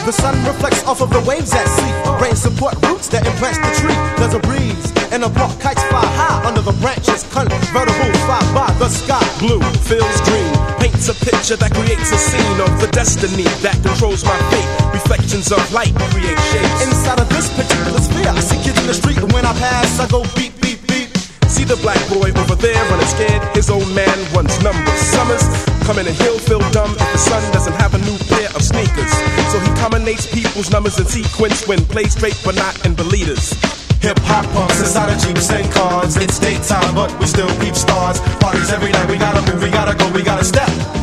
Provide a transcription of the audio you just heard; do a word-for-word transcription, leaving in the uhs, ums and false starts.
The sun reflects off of the waves at sea. Rain support roots that impress the tree. There's a breeze and a block kites fly high under the branches. Convertibles fly by the sky. Blue feels green, paints a picture that creates a scene of the destiny that controls my fate. Reflections of light create shapes. Inside of this particular sphere, I see kids in the street, and when I pass, I go beep, beep, beep. See the black boy over there running scared. His old man runs numbers. Summers coming and he'll feel dumb if the son doesn't have a new pair of sneakers. So he combinates people's numbers in sequence when plays straight but not in the leaders. Hip-hop punks inside of Jeeps and cars. It's daytime, but we still peep stars. Parties every night, we gotta move, we gotta go, we gotta step.